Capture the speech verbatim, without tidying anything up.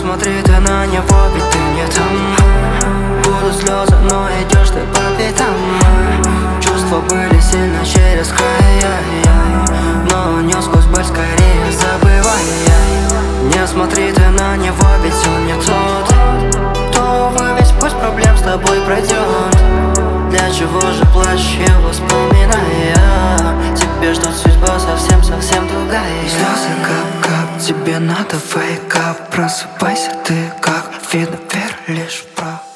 смотри ты на него, ведь ты не там. Будут слезы, но идешь ты по пятам. Чувства были сильно через края, но нес сквозь боль, скорее забывай. Не смотри ты на него, ведь он не тот, кто весь путь проблем с тобой пройдет. Для чего же плачешь его вспоминая? Тебе ждет судьба совсем-совсем другая. Слезы кап-кап, тебе надо wake up. Просыпайся ты как Фидопер, лишь прав.